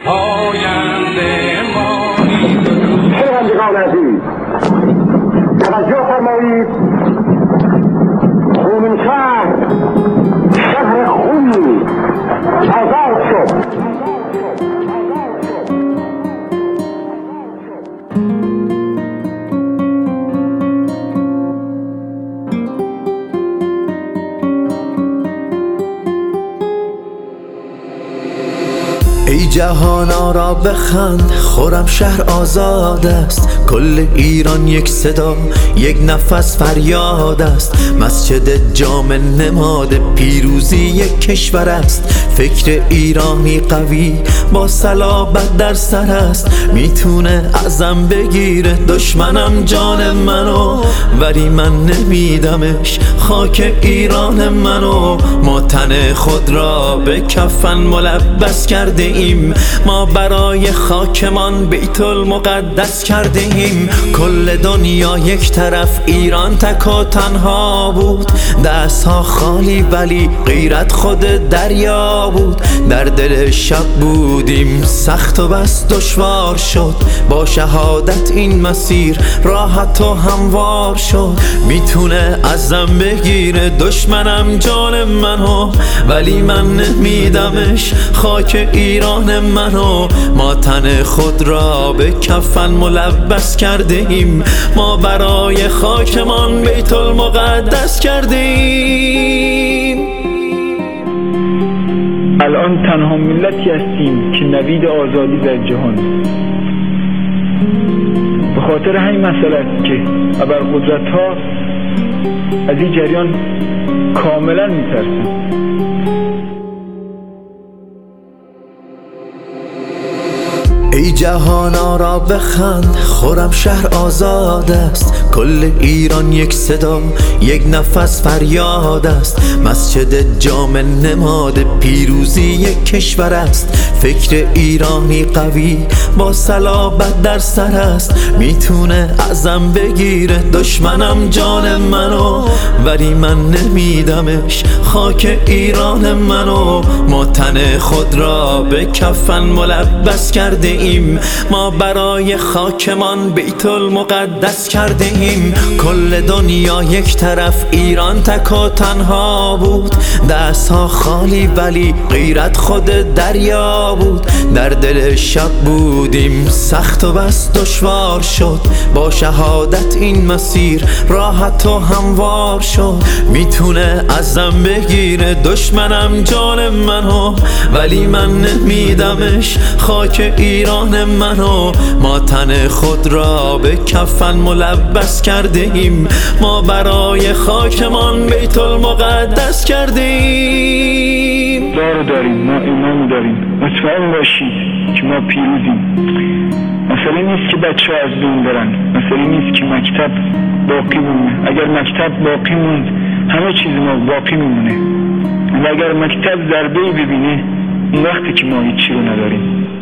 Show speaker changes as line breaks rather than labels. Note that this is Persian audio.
آینده ما نیست.
شنوندگان عزیز توجه فرمایید. خونین شهر خونی آزاد شد.
ای جهانا را بخند، خرم شهر آزاد است. کل ایران یک صدا، یک نفس فریاد است. مسجد جامع نماد پیروزی یک کشور است. فکر ایرانی قوی با صلابت در سر است. میتونه ازم بگیره دشمنم جان منو، ولی من نمیدمش خاک ایران منو. ما تن خود را به کفن ملبس کرده ایم، ما برای خاکمان بیت المقدس کرده ایم. کل دنیا یک طرف، ایران تک و تنها بود. دستها خالی ولی غیرت خود دریا بود. در دل شب بودیم، سخت و بس دشوار شد. با شهادت این مسیر راحت و هموار شد. میتونه ازم بگیره دشمنم جان منو، ولی من نمیدمش خاک ایران منو. ما تن خود را به کفن ملبس کرده ایم، ما برای خاکمان بیت المقدس کرده ایم.
الان تنها ملتی هستیم که نوید آزادی در جهان. به خاطر همین مسئله است که ابرقدرت‌ها از این جریان کاملا میترسند.
ای جهانا را بخند، خرم شهر آزاد است. کل ایران یک صدا، یک نفس فریاد است. مسجد جامع نماد پیروزی یک کشور است. فکر ایرانی قوی با صلابت در سر است. میتونه ازم بگیره دشمنم جان منو، ولی من نمیدمش خاک ایران منو. ما تن خود را به کفن ملبس کرده ایم، ما برای خاکمان بیت المقدس کرده ایم. کل دنیا یک طرف، ایران تک و تنها بود. دستها خالی ولی غیرت خود دریا بود. در دل شب بودیم، سخت و بس دشوار شد. با شهادت این مسیر راحت و هموار شد. میتونه ازم بگیره دشمنم جان منو، ولی من نمیدمش خاک ایران منو. ما تن خود را به کفن ملبس کرده ایم، ما برای خاکمان بیت المقدس کرده ایم.
دار داریم، ما ایمان داریم. مطمئن باشید که ما پیروزیم. مسئله نیست که بچه ها از بین برن، مسئله نیست که مکتب باقی مونه. اگر مکتب باقی موند، همه چیز ما باقی میمونه. و اگر مکتب ضربه‌ای ببینه، اون وقتی که ما هیچی رو نداریم.